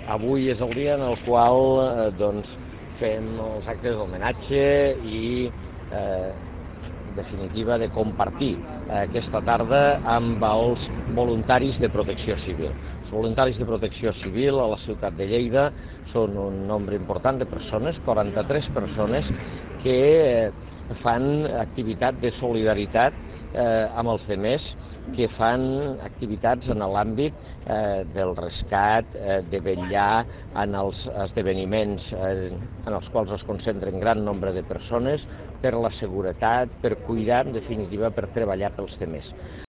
avui és el dia en el qual fem els actes d'homenatge i en definitiva de compartir aquesta tarda amb els voluntaris de protecció civil. Els voluntaris de protecció civil a la ciutat de Lleida són un nombre important de persones, 43 persones, que fan activitat de solidaritat amb els demés, que fan activitats en l'àmbit del rescat, de vetllar en els esdeveniments en els quals es concentren gran nombre de persones, per la seguretat, per cuidar, en definitiva, per treballar pels demés.